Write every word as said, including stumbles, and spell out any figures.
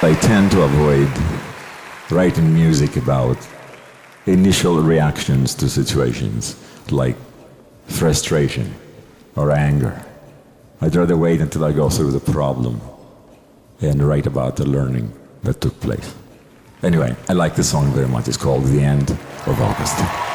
I tend to avoid writing music about initial reactions to situations like frustration or anger. I'd rather wait until I go through the problem and write about the learning that took place. Anyway, I like the song very much. It's called The End of August.